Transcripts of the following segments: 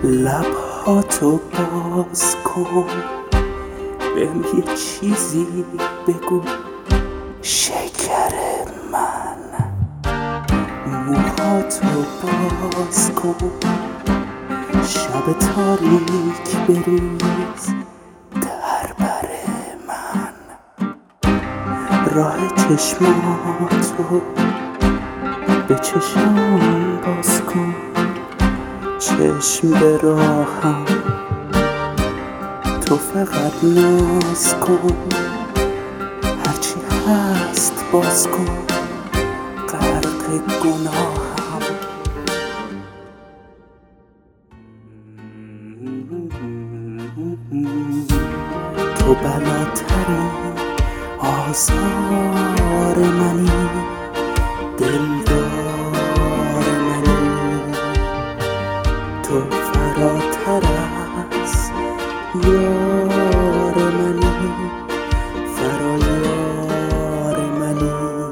لبهاتو باز کن، بهم یه چیزی بگو شکر من. موهاتو باز کن، شب تاریک بریز در بر من. راه چشماتو به چشم باز کن، چشم به راهم تو فقط ناز کن. هرچی هست باز کن، غرق گناهم. تو بلاترین آزار منی، دلدار منی. تو فراتر از یار منی، فرایار منی.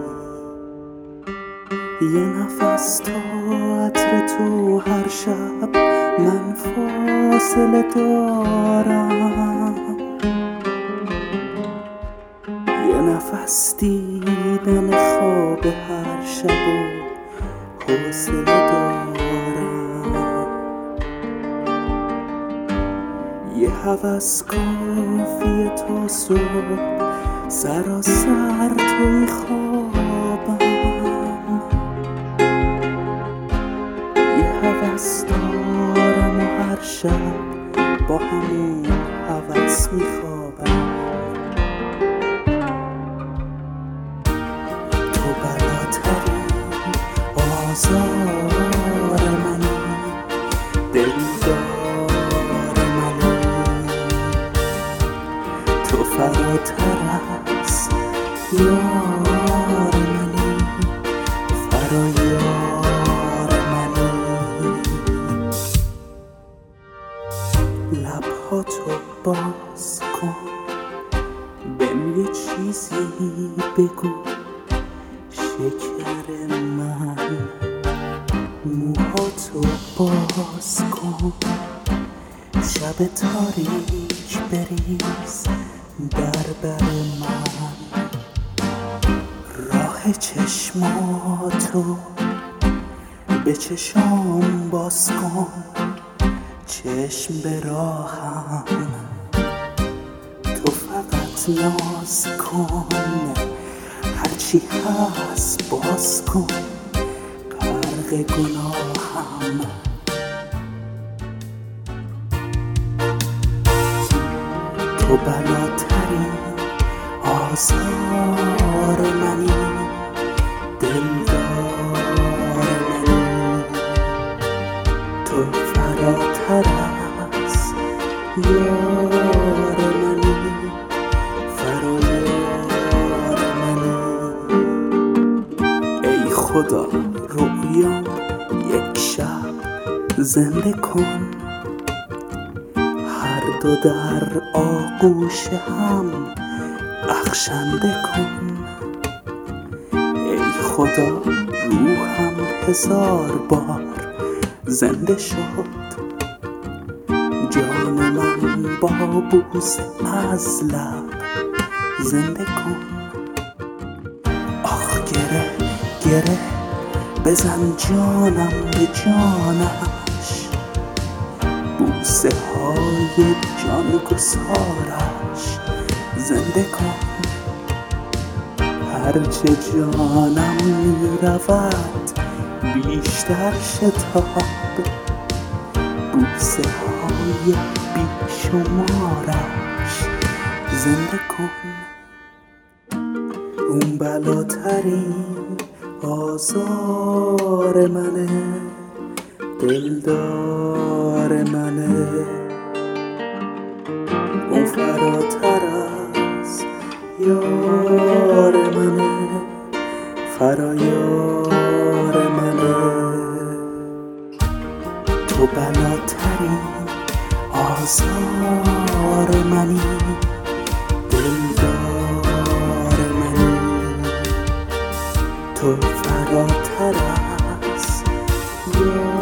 یه نفس تا عطر تو هر شب من فاصله دارم. یه نفس دیدن خواب هر شب و حوصله دارم. یه هوس کافیه تا صبح، سراسر توی خوابم. یه هوس دارم و هر شب با همون هوس میخوابم. تو بلاترین آزار منی، دلدار منی. تو فراتر از یار منی، فرایار منی. لبهاتو باز کن، بهم یه چیزی بگو شکر من. موهاتو باز کن، شب تاریک بریز در بر من. راه چشماتو به چشم باز کن، چشم به راهم تو فقط ناز کن. هرچی هست باز کن، غرق گناهم. تو بلاترین آزار منی، دلدار منی. تو فراتر از یار منی، فرایار منی. ای خدا رویام یک شب زنده کن، هر دو در آغوش هم بخشنده کن. ای خدا روحم 1000 بار زنده شد، جان من با بوسه از لب زنده کن. آخ گره گره بزن جانم به جانش، بوسه های جان گسارش زنده کن. هرچه جانم می رود بیشتر شتاب، بوسه های بیشمارش زنده کن. اون بلاترین آزار منه، دلدار منه. اون فراتر از یار منه، فرایار منه. تو بلاترین آزار منی، دلدار منی. تو فراتر از یار